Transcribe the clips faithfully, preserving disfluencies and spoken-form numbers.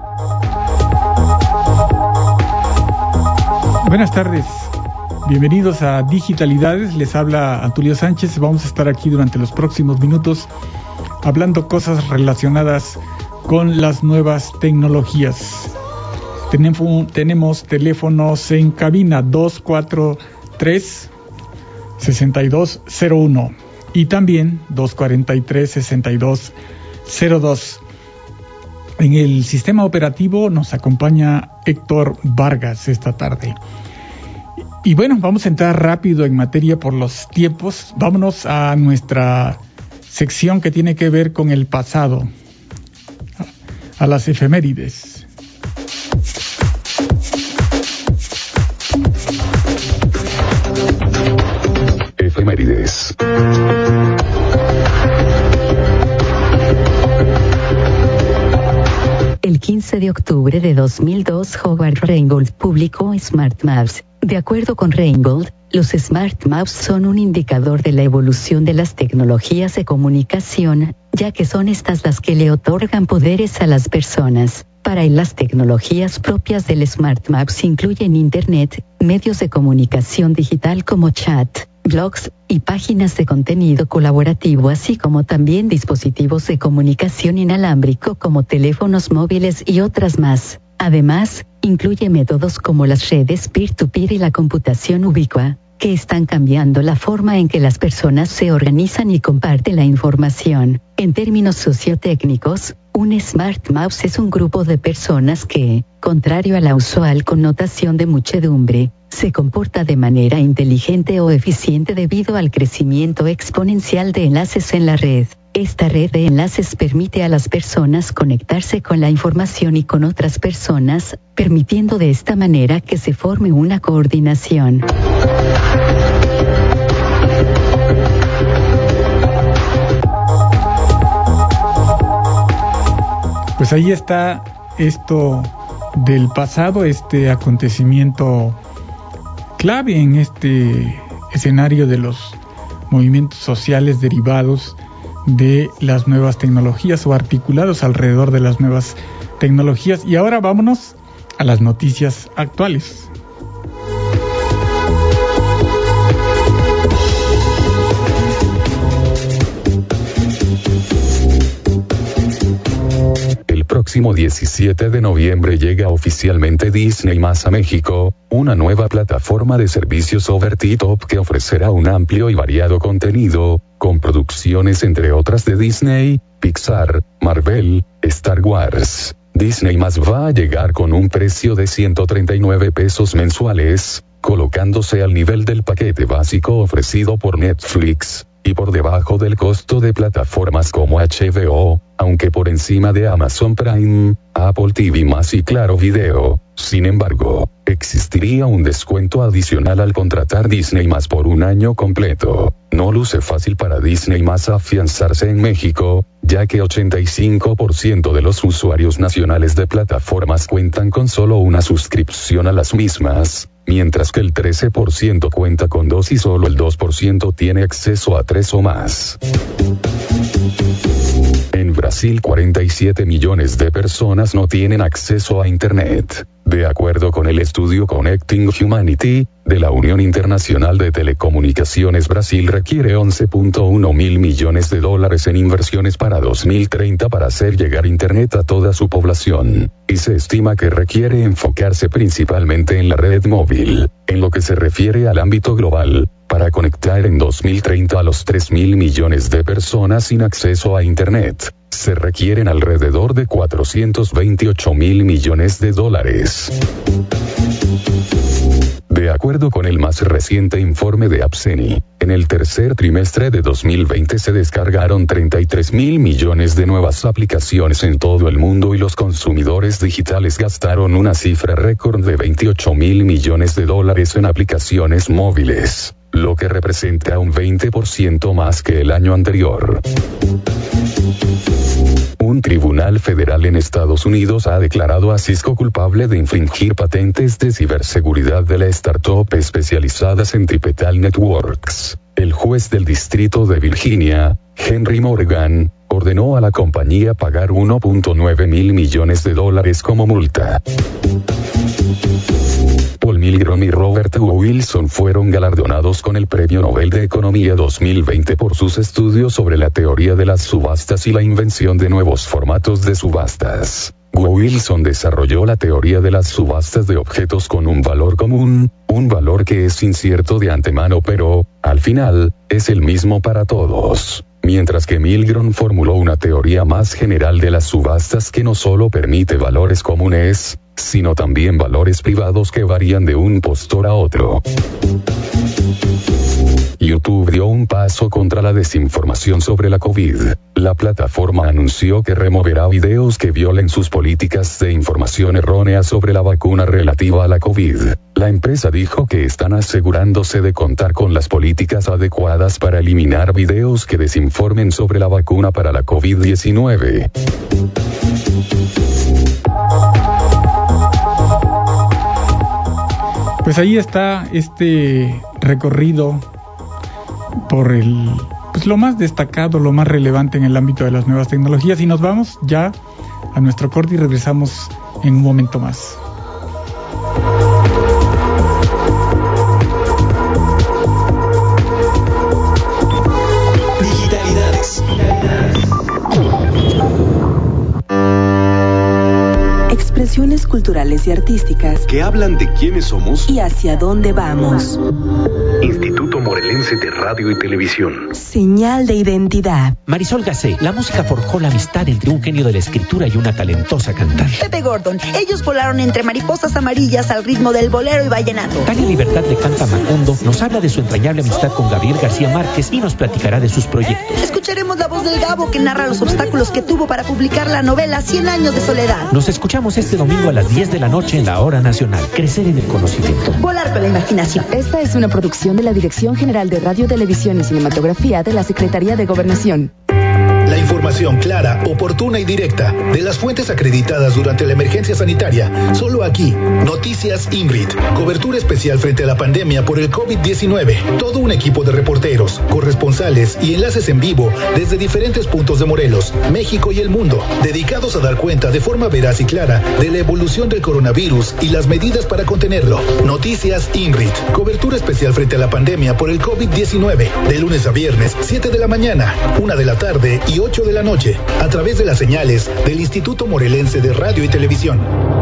Buenas tardes, bienvenidos a Digitalidades, les habla Tulio Sánchez. Vamos a estar aquí durante los próximos minutos hablando cosas relacionadas con las nuevas tecnologías. Tenemos, tenemos teléfonos en cabina dos cuatro tres, seis dos cero uno y también dos cuatro tres, seis dos cero dos. En el sistema operativo nos acompaña Héctor Vargas esta tarde. Y bueno, vamos a entrar rápido en materia por los tiempos. Vámonos a nuestra sección que tiene que ver con el pasado, a las efemérides. Efemérides. El quince de octubre de dos mil dos, Howard Reingold publicó Smart Maps. De acuerdo con Reingold, los Smart Maps son un indicador de la evolución de las tecnologías de comunicación, ya que son estas las que le otorgan poderes a las personas. Para él, las tecnologías propias del Smart Maps incluyen Internet, medios de comunicación digital como chat, blogs y páginas de contenido colaborativo, así como también dispositivos de comunicación inalámbrico como teléfonos móviles y otras más. Además, incluye métodos como las redes peer-to-peer y la computación ubicua, que están cambiando la forma en que las personas se organizan y comparten la información. En términos sociotécnicos, un Smart Maps es un grupo de personas que, contrario a la usual connotación de muchedumbre, se comporta de manera inteligente o eficiente debido al crecimiento exponencial de enlaces en la red. Esta red de enlaces permite a las personas conectarse con la información y con otras personas, permitiendo de esta manera que se forme una coordinación. Pues ahí está esto del pasado, este acontecimiento clave en este escenario de los movimientos sociales derivados de las nuevas tecnologías o articulados alrededor de las nuevas tecnologías. Y ahora vámonos a las noticias actuales. El próximo diecisiete de noviembre llega oficialmente Disney Más a México, una nueva plataforma de servicios over the top que ofrecerá un amplio y variado contenido, con producciones entre otras de Disney, Pixar, Marvel, Star Wars. Disney Más va a llegar con un precio de ciento treinta y nueve pesos mensuales, colocándose al nivel del paquete básico ofrecido por Netflix, y por debajo del costo de plataformas como H B O, aunque por encima de Amazon Prime, Apple T V más y Claro Video. Sin embargo, existiría un descuento adicional al contratar Disney Más por un año completo. No luce fácil para Disney Más afianzarse en México, ya que ochenta y cinco por ciento de los usuarios nacionales de plataformas cuentan con solo una suscripción a las mismas, mientras que el trece por ciento cuenta con dos y solo el dos por ciento tiene acceso a tres o más. En Brasil, cuarenta y siete millones de personas no tienen acceso a Internet. De acuerdo con el estudio Connecting Humanity, de la Unión Internacional de Telecomunicaciones, Brasil requiere once punto uno mil millones de dólares en inversiones para dos mil treinta para hacer llegar Internet a toda su población, y se estima que requiere enfocarse principalmente en la red móvil. En lo que se refiere al ámbito global, para conectar en dos mil treinta a los tres mil millones de personas sin acceso a Internet, se requieren alrededor de cuatrocientos veintiocho mil millones de dólares. De acuerdo con el más reciente informe de Abseni, en el tercer trimestre de dos mil veinte se descargaron treinta y tres mil millones de nuevas aplicaciones en todo el mundo y los consumidores digitales gastaron una cifra récord de veintiocho mil millones de dólares en aplicaciones móviles, lo que representa un veinte por ciento más que el año anterior. Un tribunal federal en Estados Unidos ha declarado a Cisco culpable de infringir patentes de ciberseguridad de la startup especializadas en Typical Networks. El juez del Distrito de Virginia, Henry Morgan, ordenó ordenó a la compañía pagar uno punto nueve mil millones de dólares como multa. Paul Milgrom y Robert Wilson fueron galardonados con el Premio Nobel de Economía dos mil veinte por sus estudios sobre la teoría de las subastas y la invención de nuevos formatos de subastas. Wilson desarrolló la teoría de las subastas de objetos con un valor común, un valor que es incierto de antemano pero, al final, es el mismo para todos. Mientras que Milgrom formuló una teoría más general de las subastas que no solo permite valores comunes, sino también valores privados que varían de un postor a otro. YouTube dio un paso contra la desinformación sobre la COVID. La plataforma anunció que removerá videos que violen sus políticas de información errónea sobre la vacuna relativa a la COVID. La empresa dijo que están asegurándose de contar con las políticas adecuadas para eliminar videos que desinformen sobre la vacuna para la COVID diecinueve. Pues ahí está este recorrido por el, pues lo más destacado, lo más relevante en el ámbito de las nuevas tecnologías, y nos vamos ya a nuestro corte y regresamos en un momento más. Digitalidades. Expresiones culturales y artísticas que hablan de quiénes somos y hacia dónde vamos. Instituto Morelense de Radio y Televisión. Señal de identidad. Marisol Gacé, la música forjó la amistad entre un genio de la escritura y una talentosa cantante. Pepe Gordon, ellos volaron entre mariposas amarillas al ritmo del bolero y vallenato. Tania Libertad le canta Macondo, nos habla de su entrañable amistad con Gabriel García Márquez y nos platicará de sus proyectos. Escucharemos la voz del Gabo que narra los obstáculos que tuvo para publicar la novela Cien años de soledad. Nos escuchamos este domingo a las diez de la noche en la Hora Nacional. Crecer en el conocimiento. Volar con la imaginación. Esta es una producción de la Dirección General de Radio, Televisión y Cinematografía de la Secretaría de Gobernación. La información clara, oportuna y directa de las fuentes acreditadas durante la emergencia sanitaria. Solo aquí, Noticias INRIT. Cobertura especial frente a la pandemia por el COVID diecinueve. Todo un equipo de reporteros, corresponsales y enlaces en vivo desde diferentes puntos de Morelos, México y el mundo, dedicados a dar cuenta de forma veraz y clara de la evolución del coronavirus y las medidas para contenerlo. Noticias INRIT. Cobertura especial frente a la pandemia por el COVID diecinueve. De lunes a viernes, siete de la mañana, una de la tarde y ocho de la noche, a través de las señales del Instituto Morelense de Radio y Televisión.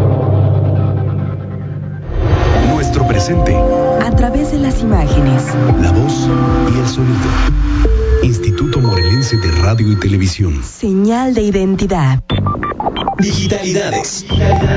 Nuestro presente. A través de las imágenes, La voz y el sonido. Instituto Morelense de Radio y Televisión. Señal de identidad. Digitalidades.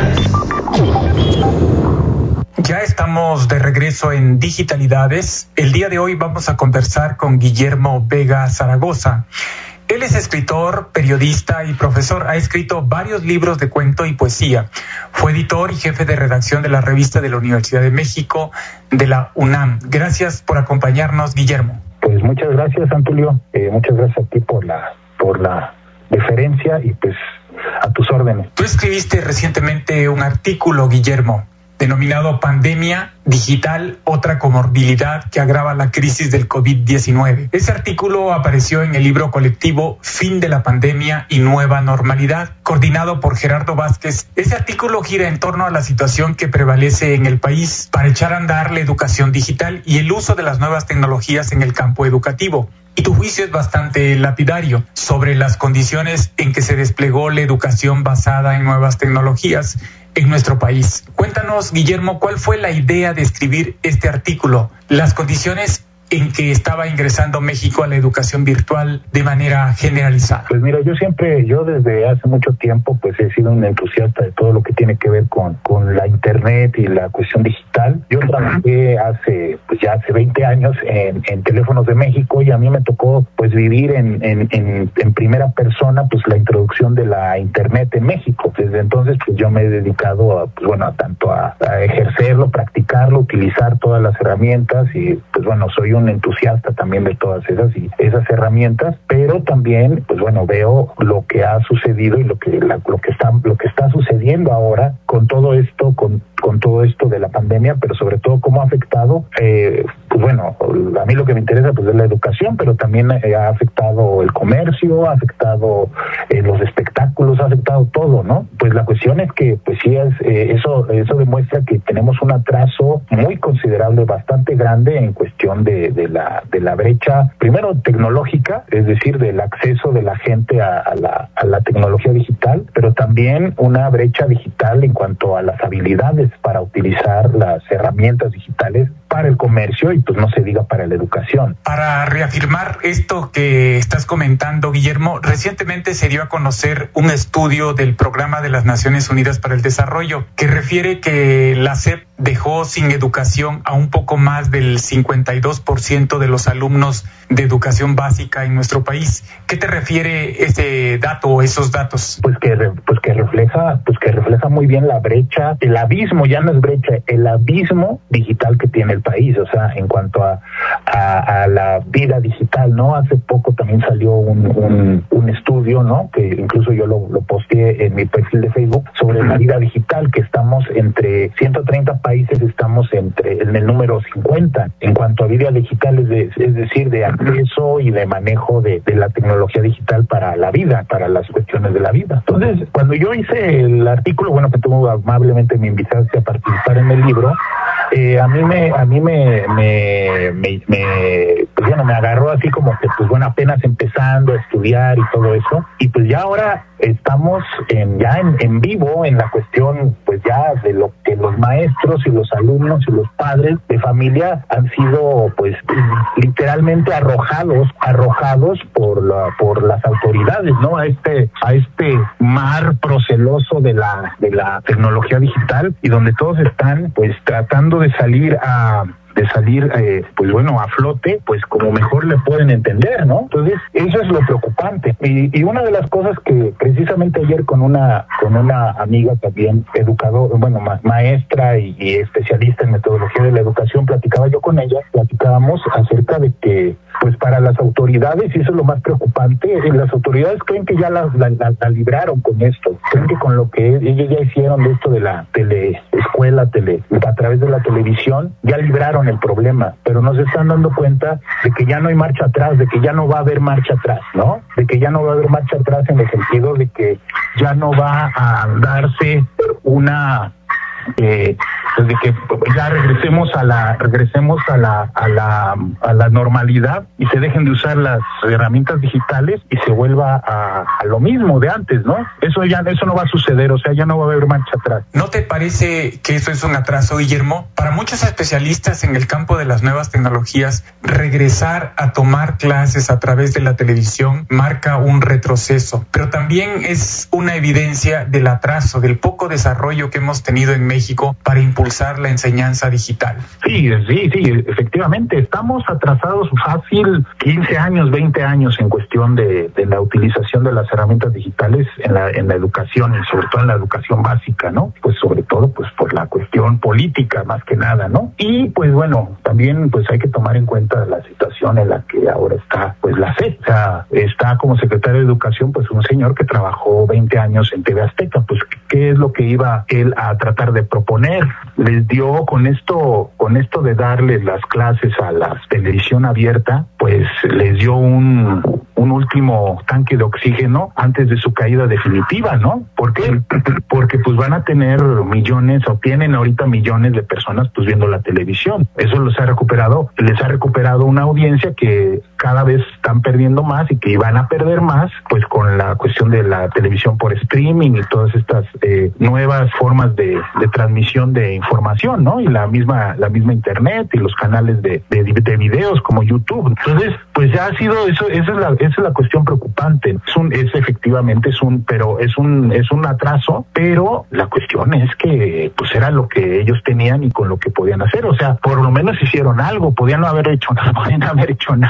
Ya estamos de regreso en Digitalidades. El día de hoy vamos a conversar con Guillermo Vega Zaragoza. Él es escritor, periodista y profesor. Ha escrito varios libros de cuento y poesía. Fue editor y jefe de redacción de la revista de la Universidad de México, de la UNAM. Gracias por acompañarnos, Guillermo. Pues muchas gracias, Antulio. Eh, muchas gracias a ti por la, por la deferencia y pues a tus órdenes. Tú escribiste recientemente un artículo, Guillermo, denominado Pandemia Digital, otra comorbilidad que agrava la crisis del COVID diecinueve. Ese artículo apareció en el libro colectivo Fin de la Pandemia y Nueva Normalidad, coordinado por Gerardo Vázquez. Ese artículo gira en torno a la situación que prevalece en el país para echar a andar la educación digital y el uso de las nuevas tecnologías en el campo educativo. Y tu juicio es bastante lapidario sobre las condiciones en que se desplegó la educación basada en nuevas tecnologías en nuestro país. Cuéntanos, Guillermo, ¿cuál fue la idea de escribir este artículo? Las condiciones en que estaba ingresando México a la educación virtual de manera generalizada. Pues mira, yo siempre, yo desde hace mucho tiempo, pues he sido un entusiasta de todo lo que tiene que ver con, con la internet y la cuestión digital. Yo trabajé hace, pues ya hace veinte años en, en Teléfonos de México y a mí me tocó pues vivir en, en, en, en primera persona pues la introducción de la internet en México. Desde entonces pues yo me he dedicado a, pues bueno, tanto a, a ejercerlo, practicarlo, utilizar todas las herramientas y pues bueno, soy un entusiasta también de todas esas y esas herramientas, pero también pues bueno, veo lo que ha sucedido y lo que la, lo que está lo que está sucediendo ahora con todo esto, con, con todo esto de la pandemia, pero sobre todo cómo ha afectado, eh, pues bueno, a mí lo que me interesa pues es la educación, pero también eh, ha afectado el comercio, ha afectado eh, los espectáculos, ha afectado todo, ¿no? Pues la cuestión es que, pues sí, es, eh, eso, eso demuestra que tenemos un atraso muy considerable, bastante grande en cuestión de, de la, de la brecha, primero tecnológica, es decir, del acceso de la gente a, a la, a la tecnología digital, pero también una brecha digital en cuanto a las habilidades para utilizar las herramientas digitales para el comercio y pues no se diga para la educación. Para reafirmar esto que estás comentando, Guillermo, recientemente se dio a conocer un estudio del Programa de las Naciones Unidas para el Desarrollo que refiere que la S E P dejó sin educación a un poco más del cincuenta y dos por ciento de los alumnos de educación básica en nuestro país. ¿Qué te refiere ese dato o esos datos? Pues que pues que refleja pues que refleja muy bien la brecha, el abismo, ya no es brecha, el abismo digital que tiene el país, o sea, en cuanto a, a, a la vida digital, ¿no? Hace poco también salió un, un, un estudio, ¿no? Que incluso yo lo, lo posteé en mi perfil de Facebook sobre la vida digital, que estamos entre ciento treinta países, estamos entre en el número cincuenta en cuanto a vida digital, es, de, es decir, de acceso y de manejo de, de la tecnología digital para la vida, para las cuestiones de la vida. Entonces, cuando yo hice el artículo, bueno, que tú amablemente me invitaste a participar en el libro, eh, a mí me a mí me me, me, me pues bueno, me agarró así como que pues bueno, apenas empezando a estudiar y todo eso, y pues ya ahora estamos en, ya en, en vivo en la cuestión pues ya de lo que los maestros y los alumnos y los padres de familia han sido pues literalmente arrojados arrojados por la por las autoridades, ¿no? A este a este mar proceloso de la de la tecnología digital, y donde todos están pues tratando de salir a de salir, eh, pues bueno, a flote, pues como mejor le pueden entender, ¿no? Entonces, eso es lo preocupante. Y, y una de las cosas que precisamente ayer con una con una amiga también, educador, bueno, ma- maestra y, y especialista en metodología de la educación, platicaba yo con ella, platicábamos acerca de que, pues para las autoridades, y eso es lo más preocupante, las autoridades creen que ya la, la, la, la libraron con esto, creen que con lo que ellos ya hicieron de esto de la teleescuela, tele, a través de la televisión, ya libraron el problema, pero no se están dando cuenta de que ya no hay marcha atrás, de que ya no va a haber marcha atrás, ¿no? De que ya no va a haber marcha atrás en el sentido de que ya no va a darse una eh, desde que ya regresemos a la regresemos a la a la a la normalidad y se dejen de usar las herramientas digitales y se vuelva a, a lo mismo de antes, ¿no? Eso ya eso no va a suceder, o sea, ya no va a haber marcha atrás. ¿No te parece que eso es un atraso, Guillermo? Para muchos especialistas en el campo de las nuevas tecnologías, regresar a tomar clases a través de la televisión marca un retroceso, pero también es una evidencia del atraso, del poco desarrollo que hemos tenido en México para impulsar la enseñanza digital. Sí, sí, sí, efectivamente, estamos atrasados fácil quince años, veinte años en cuestión de, de la utilización de las herramientas digitales en la, en la educación, y sobre todo en la educación básica, ¿no? Pues sobre todo pues por la cuestión política más que nada, ¿no? Y pues bueno, también pues hay que tomar en cuenta la situación en la que ahora está pues la S E P, o sea, está como secretario de Educación pues un señor que trabajó veinte años en T V Azteca, pues ¿qué es lo que iba él a tratar de proponer? Les dio con esto, con esto de darles las clases a la televisión abierta, pues les dio un, un último tanque de oxígeno antes de su caída definitiva, ¿no? ¿Por qué? Porque pues van a tener millones, o tienen ahorita millones de personas pues viendo la televisión. Eso les ha recuperado, les ha recuperado una audiencia que cada vez están perdiendo más y que van a perder más pues con la cuestión de la televisión por streaming y todas estas eh, nuevas formas de, de transmisión de información, ¿no? Y la misma la misma internet y los canales de, de, de videos como YouTube. Entonces, pues ya ha sido eso, esa es la esa es la cuestión preocupante. Es un es efectivamente es un pero es un es un atraso, pero la cuestión es que pues era lo que ellos tenían y con lo que podían hacer, o sea, por lo menos hicieron algo, podían no haber hecho nada, podían haber hecho nada, ¿no?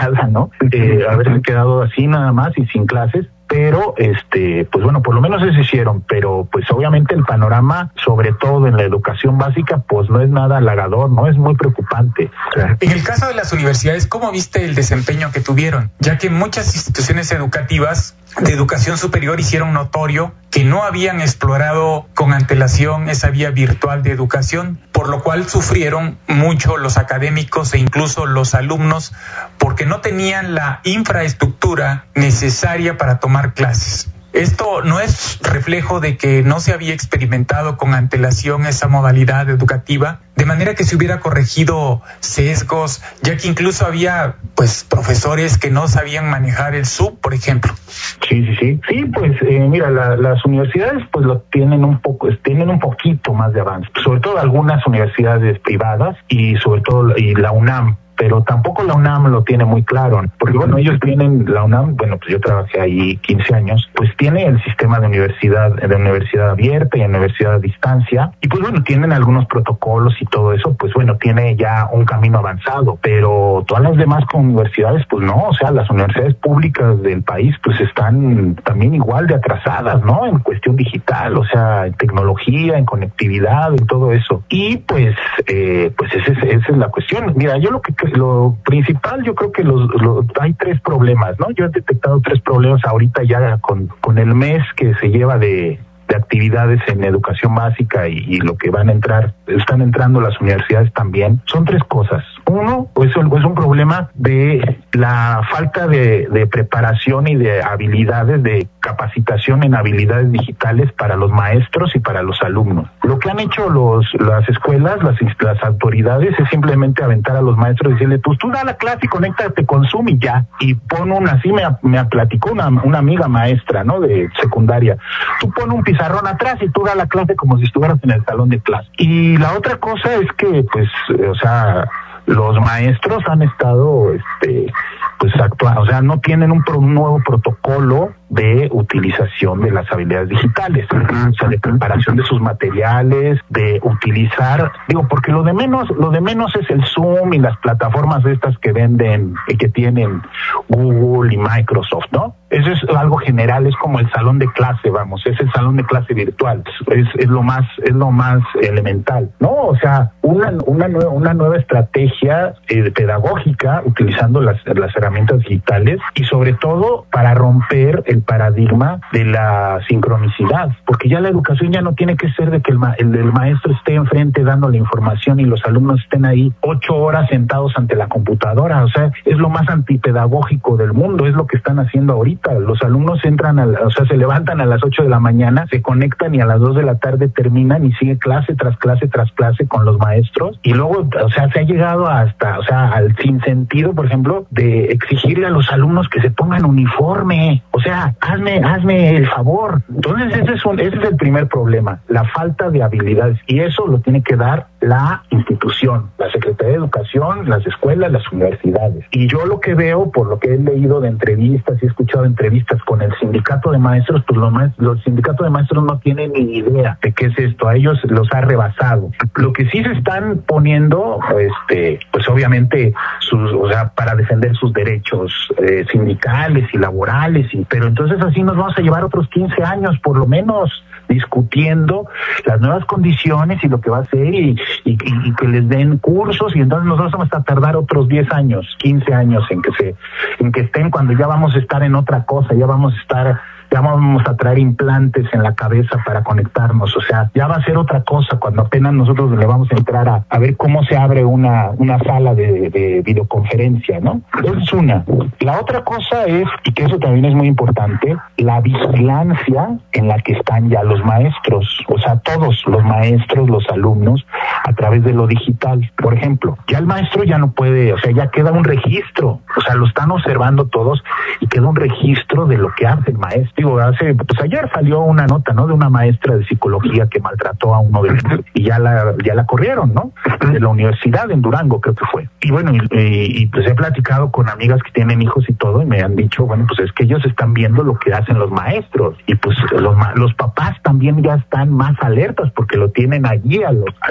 ¿no? Eh, haberse quedado así nada más y sin clases. Pero, este, pues bueno, por lo menos eso hicieron, pero pues obviamente el panorama, sobre todo en la educación básica, pues no es nada halagador, no es muy preocupante. En el caso de las universidades, ¿cómo viste el desempeño que tuvieron? Ya que muchas instituciones educativas de educación superior hicieron notorio que no habían explorado con antelación esa vía virtual de educación, por lo cual sufrieron mucho los académicos e incluso los alumnos porque no tenían la infraestructura necesaria para tomar clases. Esto no es reflejo de que no se había experimentado con antelación esa modalidad educativa, de manera que se hubiera corregido sesgos, ya que incluso había pues profesores que no sabían manejar el Zoom, por ejemplo. Sí, sí, sí. Sí, pues eh, mira, la, las universidades pues lo tienen un poco, tienen un poquito más de avance, sobre todo algunas universidades privadas y sobre todo y la UNAM. Pero tampoco la UNAM lo tiene muy claro, porque bueno, ellos tienen, la UNAM, bueno, pues yo trabajé ahí quince años, pues tiene el sistema de universidad, de universidad abierta y universidad a distancia, y pues bueno, tienen algunos protocolos y todo eso, pues bueno, tiene ya un camino avanzado, pero todas las demás universidades, pues no, o sea, las universidades públicas del país, pues están también igual de atrasadas, ¿no? En cuestión digital, o sea, en tecnología, en conectividad, en todo eso. Y pues, eh, pues esa es, esa es la cuestión. Mira, yo lo que Lo principal, yo creo que los, los hay tres problemas, ¿no? Yo he detectado tres problemas ahorita ya con, con el mes que se lleva de, de actividades en educación básica y, y lo que van a entrar, están entrando las universidades también. Son tres cosas. Uno, pues es un problema de la falta de, de preparación y de habilidades, de capacitación en habilidades digitales para los maestros y para los alumnos. Lo que han hecho los las escuelas, las, las autoridades, es simplemente aventar a los maestros y decirle, pues tú da la clase y conéctate con Zoom y ya. Y pon una, así me, me platicó una, una amiga maestra, ¿no? De secundaria. Tú pon un pizarrón atrás y tú da la clase como si estuvieras en el salón de clase. Y la otra cosa es que, pues, o sea, los maestros han estado, este, pues actuando, o sea, no tienen un, pro, un nuevo protocolo de utilización de las habilidades digitales, o sea, de preparación de sus materiales, de utilizar, digo, porque lo de menos, lo de menos es el Zoom y las plataformas estas que venden y que tienen Google y Microsoft, ¿no? Eso es algo general, es como el salón de clase, vamos, es el salón de clase virtual, es, es lo más, es lo más elemental, ¿no? O sea, una, una nueva, una nueva estrategia eh, pedagógica utilizando las, las herramientas digitales y sobre todo para romper el paradigma de la sincronicidad, porque ya la educación ya no tiene que ser de que el, ma el, el maestro esté enfrente dando la información y los alumnos estén ahí ocho horas sentados ante la computadora, o sea, es lo más antipedagógico del mundo, es lo que están haciendo ahorita. Los alumnos entran, a la, o sea, se levantan a las ocho de la mañana, se conectan y a las dos de la tarde terminan y sigue clase tras clase tras clase con los maestros y luego, o sea, se ha llegado hasta, o sea, al sinsentido, por ejemplo, de exigirle a los alumnos que se pongan uniforme, o sea, hazme, hazme el favor. Entonces ese es, un, ese es el primer problema, la falta de habilidades, y eso lo tiene que dar la institución, la Secretaría de Educación, las escuelas, las universidades. Y yo lo que veo, por lo que he leído de entrevistas y he escuchado entrevistas con el sindicato de maestros, pues los, los sindicatos de maestros no tienen ni idea de qué es esto, a ellos los ha rebasado. Lo que sí se están poniendo, este, pues obviamente, sus, o sea, para defender sus derechos eh, sindicales y laborales, y, pero entonces así nos vamos a llevar otros quince años, por lo menos, discutiendo las nuevas condiciones y lo que va a ser y, y, y que les den cursos, y entonces nosotros vamos a tardar otros diez años, quince años en que se, en que estén, cuando ya vamos a estar en otra cosa, ya vamos a estar, ya vamos a traer implantes en la cabeza para conectarnos, o sea, ya va a ser otra cosa cuando apenas nosotros le vamos a entrar a, a ver cómo se abre una, una sala de, de videoconferencia, ¿no? Esa es una. La otra cosa es, y que eso también es muy importante, la vigilancia en la que están ya los maestros, o sea, todos los maestros, los alumnos, a través de lo digital. Por ejemplo, ya el maestro ya no puede, o sea, ya queda un registro, o sea, lo están observando todos y queda un registro de lo que hace el maestro. Digo, hace, pues ayer salió una nota, ¿no?, de una maestra de psicología que maltrató a uno de los, y ya la, ya la corrieron, ¿no?, de la universidad en Durango, creo que fue. Y bueno, y, y, y pues he platicado con amigas que tienen hijos y todo, y me han dicho, bueno, pues es que ellos están viendo lo que hacen los maestros, y pues los, los papás también ya están más alertas porque lo tienen allí a los, a los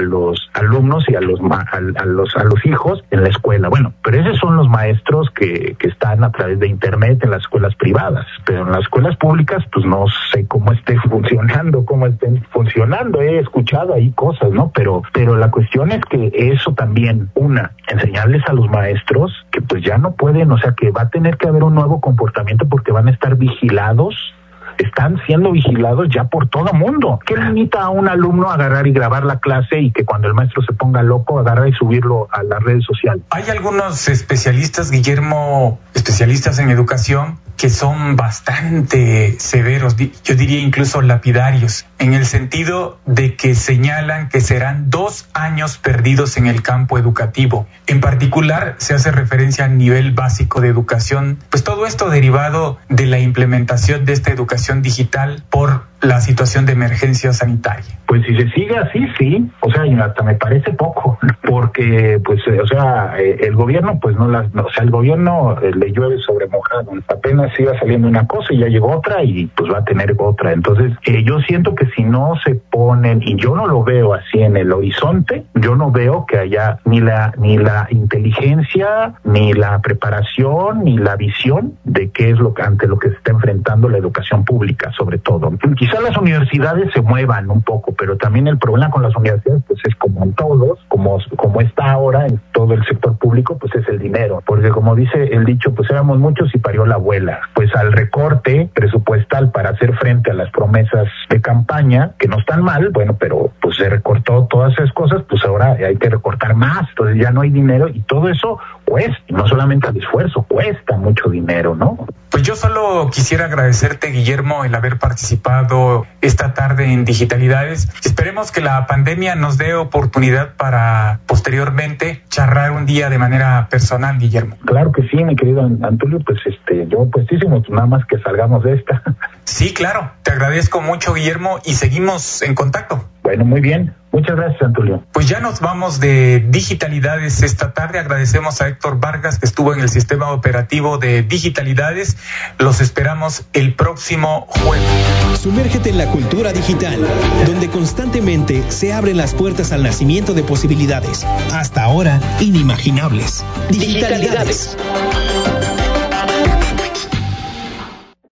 alumnos y a los, ma- a, a los, a los hijos en la escuela. Bueno, pero esos son los maestros que, que están a través de internet en las escuelas privadas, pero en las escuelas públicas pues no sé cómo esté funcionando, cómo estén funcionando. He escuchado ahí cosas, ¿no? Pero, pero la cuestión es que eso también, una, enseñarles a los maestros que pues ya no pueden, o sea que va a tener que haber un nuevo comportamiento porque van a estar vigilados, están siendo vigilados ya por todo mundo. ¿Qué limita a un alumno a agarrar y grabar la clase y que cuando el maestro se ponga loco agarra y subirlo a las redes sociales? Hay algunos especialistas, Guillermo, especialistas en educación, que son bastante severos, yo diría incluso lapidarios, en el sentido de que señalan que serán dos años perdidos en el campo educativo. En particular, se hace referencia al nivel básico de educación, pues todo esto derivado de la implementación de esta educación digital por la situación de emergencia sanitaria. Pues si se sigue así, sí, o sea, hasta me parece poco, porque, pues, eh, o sea, eh, el gobierno, pues no las, no, o sea, el gobierno eh, le llueve sobre mojado, apenas iba saliendo una cosa y ya llegó otra y pues va a tener otra. Entonces, eh, yo siento que si no se ponen, y yo no lo veo así en el horizonte, yo no veo que haya ni la, ni la inteligencia, ni la preparación, ni la visión de qué es lo que, ante lo que se está enfrentando la educación pública, sobre todo. Quizá las universidades se muevan un poco, pero también el problema con las universidades pues es como en todos, como, como está ahora en todo el sector público, pues es el dinero, porque como dice el dicho, pues éramos muchos y parió la abuela. Pues al recorte presupuestal para hacer frente a las promesas de campaña, que no están mal, bueno, pero pues se recortó todas esas cosas, pues ahora hay que recortar más, entonces ya no hay dinero y todo eso cuesta, y no solamente el esfuerzo, cuesta mucho dinero, ¿no? Pues yo solo quisiera agradecerte, Guillermo, el haber participado esta tarde en Digitalidades. Esperemos que la pandemia nos dé oportunidad para posteriormente charlar un día de manera personal, Guillermo. Claro que sí, mi querido Antulio, pues este, yo puestísimo, nada más que salgamos de esta. Sí, claro, te agradezco mucho, Guillermo, y seguimos en contacto. Bueno, muy bien. Muchas gracias, Antulio. Pues ya nos vamos de Digitalidades esta tarde. Agradecemos a Héctor Vargas, que estuvo en el sistema operativo de Digitalidades. Los esperamos el próximo jueves. Sumérgete en la cultura digital, donde constantemente se abren las puertas al nacimiento de posibilidades, hasta ahora inimaginables. Digitalidades.